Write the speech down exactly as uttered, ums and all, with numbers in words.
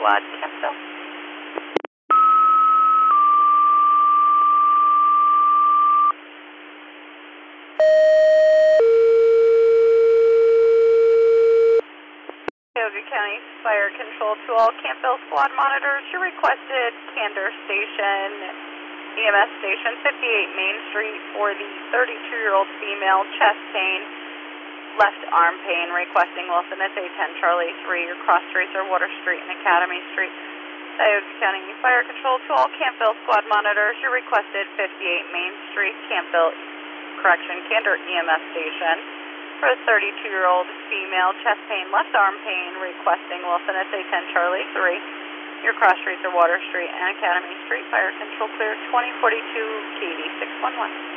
Squad, Campbell. Cuyahoga County Fire Control to all Campbell Squad monitors. Your requested Candor Station, E M S Station, fifty-eight Main Street for the thirty-two-year-old female, chest pain, left arm pain, requesting Wilson S A ten Charlie three, your cross streets are Water Street and Academy Street. Cuyahoga County Fire Control to all Campbell Squad monitors. Your requested fifty-eight Main Street, Campbell, correction, Candor E M S Station for a thirty-two-year-old female, chest pain, left arm pain, requesting Wilson S A ten Charlie three. Your cross streets are Water Street and Academy Street. Fire Control clear twenty forty-two K D six one one.